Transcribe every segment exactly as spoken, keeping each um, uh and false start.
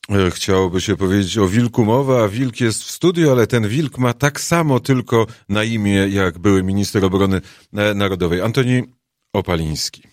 Chciałoby się powiedzieć o wilku mowa, a wilk jest w studiu, ale ten wilk ma tak samo tylko na imię, jak były minister obrony narodowej. Antoni Opaliński.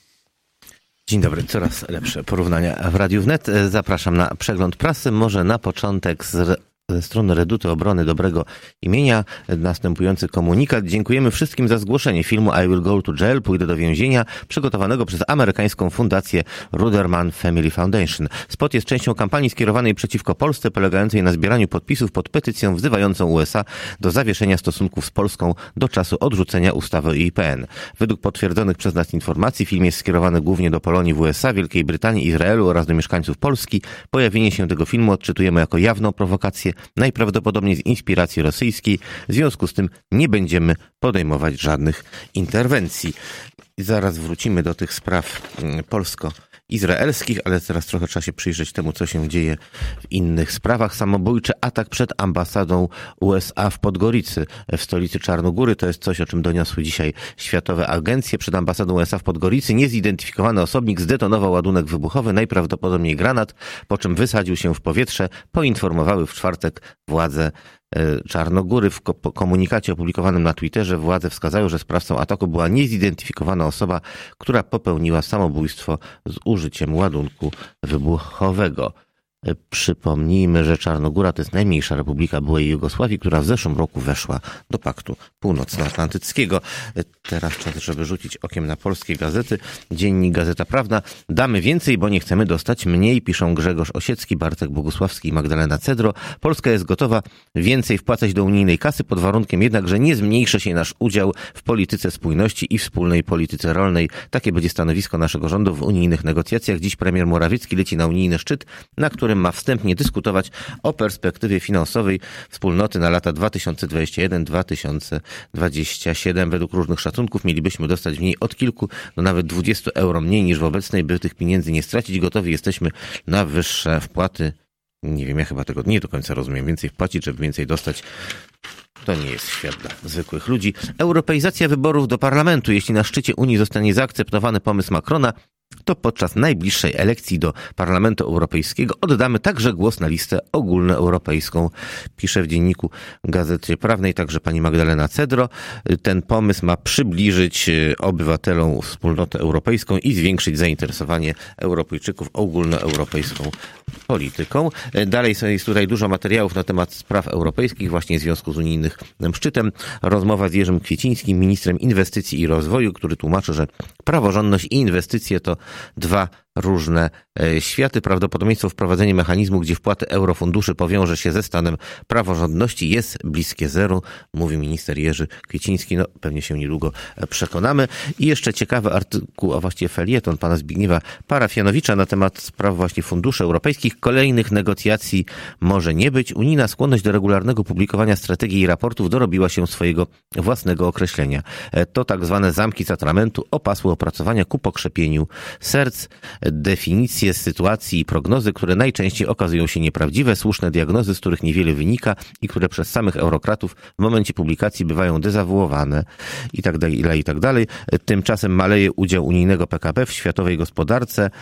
Dzień dobry, coraz lepsze porównania w Radiu Wnet. Zapraszam na przegląd prasy. Może na początek z ze strony Reduty Obrony Dobrego Imienia następujący komunikat. Dziękujemy wszystkim za zgłoszenie filmu I Will Go to Jail, Pójdę do więzienia, przygotowanego przez amerykańską fundację Ruderman Family Foundation. Spot jest częścią kampanii skierowanej przeciwko Polsce, polegającej na zbieraniu podpisów pod petycją wzywającą U S A do zawieszenia stosunków z Polską do czasu odrzucenia ustawy o I P N. Według potwierdzonych przez nas informacji film jest skierowany głównie do Polonii w U S A, Wielkiej Brytanii, Izraelu oraz do mieszkańców Polski. Pojawienie się tego filmu odczytujemy jako jawną prowokację, najprawdopodobniej z inspiracji rosyjskiej. W związku z tym nie będziemy podejmować żadnych interwencji. I zaraz wrócimy do tych spraw polsko-izraelskich, ale teraz trochę trzeba się przyjrzeć temu, co się dzieje w innych sprawach. Samobójczy atak przed ambasadą U S A w Podgoricy, w stolicy Czarnogóry. To jest coś, o czym doniosły dzisiaj światowe agencje. Przed ambasadą U S A w Podgoricy niezidentyfikowany osobnik zdetonował ładunek wybuchowy, najprawdopodobniej granat, po czym wysadził się w powietrze, poinformowały w czwartek władze Czarnogóry. W komunikacie opublikowanym na Twitterze władze wskazały, że sprawcą ataku była niezidentyfikowana osoba, która popełniła samobójstwo z użyciem ładunku wybuchowego. Przypomnijmy, że Czarnogóra to jest najmniejsza republika byłej Jugosławii, która w zeszłym roku weszła do Paktu Północnoatlantyckiego. Teraz czas, żeby rzucić okiem na polskie gazety. Dziennik Gazeta Prawna. Damy więcej, bo nie chcemy dostać mniej, piszą Grzegorz Osiecki, Bartek Bogusławski i Magdalena Cedro. Polska jest gotowa więcej wpłacać do unijnej kasy, pod warunkiem jednak, że nie zmniejszy się nasz udział w polityce spójności i wspólnej polityce rolnej. Takie będzie stanowisko naszego rządu w unijnych negocjacjach. Dziś premier Morawiecki leci na unijny szczyt, na którym ma wstępnie dyskutować o perspektywie finansowej wspólnoty na lata dwa tysiące dwudziesty pierwszy do dwa tysiące dwudziestego siódmego. Według różnych szacunków mielibyśmy dostać w niej od kilku do nawet dwudziestu euro mniej niż w obecnej, by tych pieniędzy nie stracić. Gotowi jesteśmy na wyższe wpłaty. Nie wiem, ja chyba tego nie do końca rozumiem. Więcej wpłacić, żeby więcej dostać. To nie jest świat dla zwykłych ludzi. Europeizacja wyborów do parlamentu. Jeśli na szczycie Unii zostanie zaakceptowany pomysł Macrona, to podczas najbliższej elekcji do Parlamentu Europejskiego oddamy także głos na listę ogólnoeuropejską, pisze w dzienniku Gazety Prawnej także pani Magdalena Cedro. Ten pomysł ma przybliżyć obywatelom wspólnotę europejską i zwiększyć zainteresowanie Europejczyków ogólnoeuropejską polityką. Dalej jest tutaj dużo materiałów na temat spraw europejskich, właśnie w związku z unijnym szczytem. Rozmowa z Jerzym Kwiecińskim, ministrem inwestycji i rozwoju, który tłumaczy, że praworządność i inwestycje to dwa różne światy. Prawdopodobieństwo wprowadzenia mechanizmu, gdzie wpłaty eurofunduszy powiąże się ze stanem praworządności, jest bliskie zeru, mówi minister Jerzy Kwieciński. No, pewnie się niedługo przekonamy. I jeszcze ciekawy artykuł, a właściwie felieton pana Zbigniewa Parafianowicza na temat spraw właśnie funduszy europejskich. Kolejnych negocjacji może nie być. Unijna skłonność do regularnego publikowania strategii i raportów dorobiła się swojego własnego określenia. To tak zwane zamki z atramentu, opasłe opracowania ku pokrzepieniu serc, definicje sytuacji i prognozy, które najczęściej okazują się nieprawdziwe, słuszne diagnozy, z których niewiele wynika i które przez samych eurokratów w momencie publikacji bywają dezawuowane i tak dalej, i tak dalej. Tymczasem maleje udział unijnego P K B w światowej gospodarce.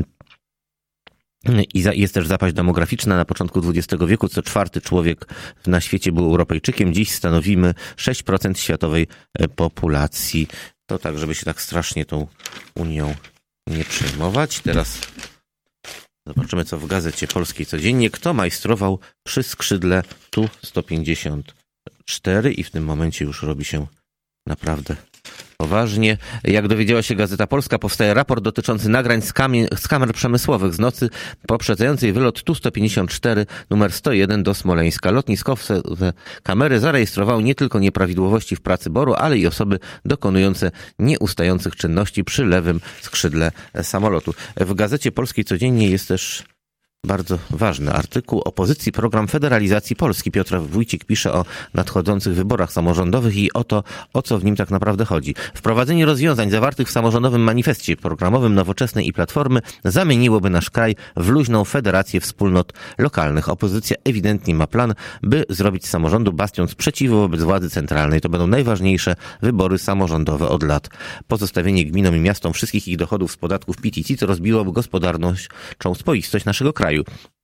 I jest też zapaść demograficzna. Na początku dwudziestego wieku co czwarty człowiek na świecie był Europejczykiem. Dziś stanowimy sześć procent światowej populacji. To tak, żeby się tak strasznie tą Unią nie przejmować. Teraz zobaczymy, co w Gazecie Polskiej codziennie. Kto majstrował przy skrzydle Tu sto pięćdziesiąt cztery i w tym momencie już robi się naprawdę poważnie. Jak dowiedziała się Gazeta Polska, powstaje raport dotyczący nagrań z, kamie, z kamer przemysłowych z nocy poprzedzającej wylot Tu sto pięćdziesiąt cztery numer sto jeden do Smoleńska. Lotniskowe kamery zarejestrowały nie tylko nieprawidłowości w pracy boru, ale i osoby dokonujące nieustających czynności przy lewym skrzydle samolotu. W Gazecie Polskiej codziennie jest też bardzo ważny artykuł. Opozycji program federalizacji Polski. Piotr Wójcik pisze o nadchodzących wyborach samorządowych i o to, o co w nim tak naprawdę chodzi. Wprowadzenie rozwiązań zawartych w samorządowym manifestie programowym Nowoczesnej i Platformy zamieniłoby nasz kraj w luźną federację wspólnot lokalnych. Opozycja ewidentnie ma plan, by zrobić z samorządu bastion sprzeciwu wobec władzy centralnej. To będą najważniejsze wybory samorządowe od lat. Pozostawienie gminom i miastom wszystkich ich dochodów z podatków P I T, co rozbiłoby gospodarczą spoistość naszego kraju.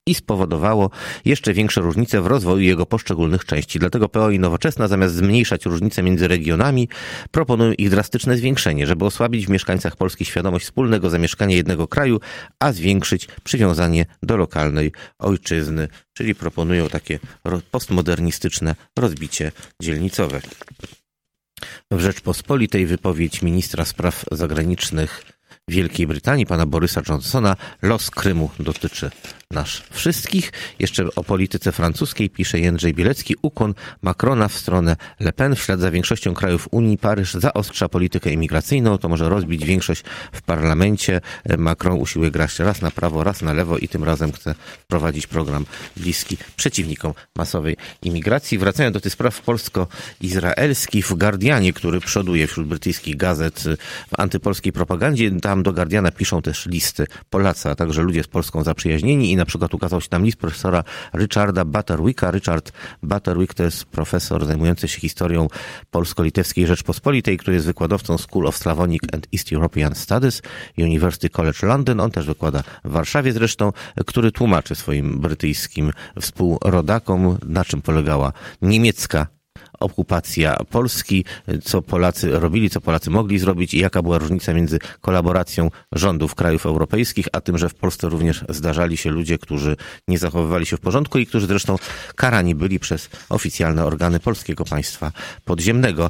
i spowodowało jeszcze większe różnice w rozwoju jego poszczególnych części. Dlatego P O i Nowoczesna, zamiast zmniejszać różnice między regionami, proponują ich drastyczne zwiększenie, żeby osłabić w mieszkańcach Polski świadomość wspólnego zamieszkania jednego kraju, a zwiększyć przywiązanie do lokalnej ojczyzny. Czyli proponują takie postmodernistyczne rozbicie dzielnicowe. W Rzeczpospolitej wypowiedź ministra spraw zagranicznych Wielkiej Brytanii, pana Borysa Johnsona. Los Krymu dotyczy nas wszystkich. Jeszcze o polityce francuskiej pisze Jędrzej Bielecki. Ukłon Macrona w stronę Le Pen. W ślad za większością krajów Unii Paryż zaostrza politykę imigracyjną. To może rozbić większość w parlamencie. Macron usiłuje grać raz na prawo, raz na lewo i tym razem chce wprowadzić program bliski przeciwnikom masowej imigracji. Wracając do tych spraw polsko-izraelskich, w Guardianie, który przoduje wśród brytyjskich gazet w antypolskiej propagandzie, tam do Guardiana piszą też listy Polacy, a także ludzie z Polską zaprzyjaźnieni i na przykład ukazał się tam list profesora Richarda Butterwicka. Richard Butterwick to jest profesor zajmujący się historią polsko-litewskiej Rzeczpospolitej, który jest wykładowcą School of Slavonic and East European Studies, University College London. On też wykłada w Warszawie zresztą, który tłumaczy swoim brytyjskim współrodakom, na czym polegała niemiecka okupacja Polski, co Polacy robili, co Polacy mogli zrobić i jaka była różnica między kolaboracją rządów krajów europejskich, a tym, że w Polsce również zdarzali się ludzie, którzy nie zachowywali się w porządku i którzy zresztą karani byli przez oficjalne organy polskiego państwa podziemnego.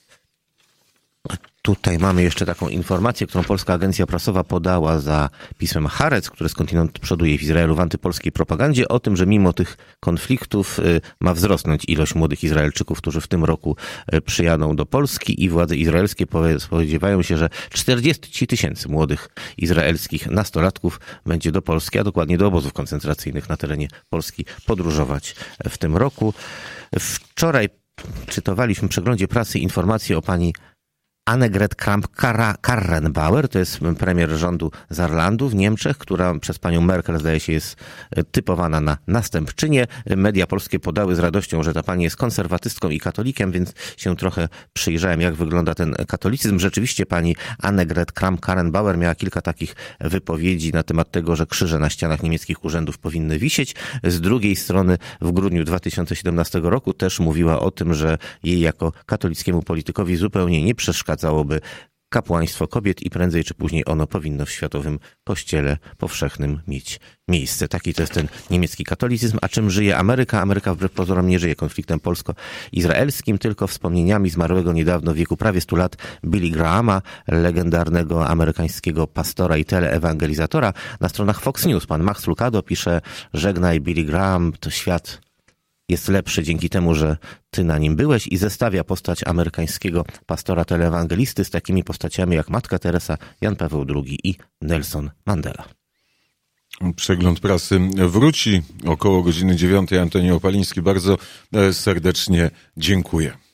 Tutaj mamy jeszcze taką informację, którą Polska Agencja Prasowa podała za pismem Haaretz, które skądinąd przoduje w Izraelu w antypolskiej propagandzie, o tym, że mimo tych konfliktów ma wzrosnąć ilość młodych Izraelczyków, którzy w tym roku przyjadą do Polski i władze izraelskie spodziewają się, że czterdzieści tysięcy młodych izraelskich nastolatków będzie do Polski, a dokładnie do obozów koncentracyjnych na terenie Polski podróżować w tym roku. Wczoraj czytowaliśmy w przeglądzie prasy informacje o pani Annegret Kramp-Karrenbauer, to jest premier rządu Saarlandu w Niemczech, która przez panią Merkel zdaje się jest typowana na następczynię. Media polskie podały z radością, że ta pani jest konserwatystką i katolikiem, więc się trochę przyjrzałem, jak wygląda ten katolicyzm. Rzeczywiście pani Annegret Kramp-Karrenbauer miała kilka takich wypowiedzi na temat tego, że krzyże na ścianach niemieckich urzędów powinny wisieć. Z drugiej strony w grudniu dwa tysiące siedemnastego roku też mówiła o tym, że jej jako katolickiemu politykowi zupełnie nie przeszkadzałoby kapłaństwo kobiet i prędzej czy później ono powinno w światowym kościele powszechnym mieć miejsce. Taki to jest ten niemiecki katolicyzm. A czym żyje Ameryka? Ameryka wbrew pozorom nie żyje konfliktem polsko-izraelskim, tylko wspomnieniami zmarłego niedawno w wieku prawie stu lat Billy Grahama, legendarnego amerykańskiego pastora i teleewangelizatora. Na stronach Fox News pan Max Lucado pisze: żegnaj Billy Graham, to świat jest lepszy dzięki temu, że ty na nim byłeś, i zestawia postać amerykańskiego pastora teleewangelisty z takimi postaciami jak Matka Teresa, Jan Paweł drugi i Nelson Mandela. Przegląd prasy wróci około godziny dziewiątej. Antoni Opaliński, bardzo serdecznie dziękuję.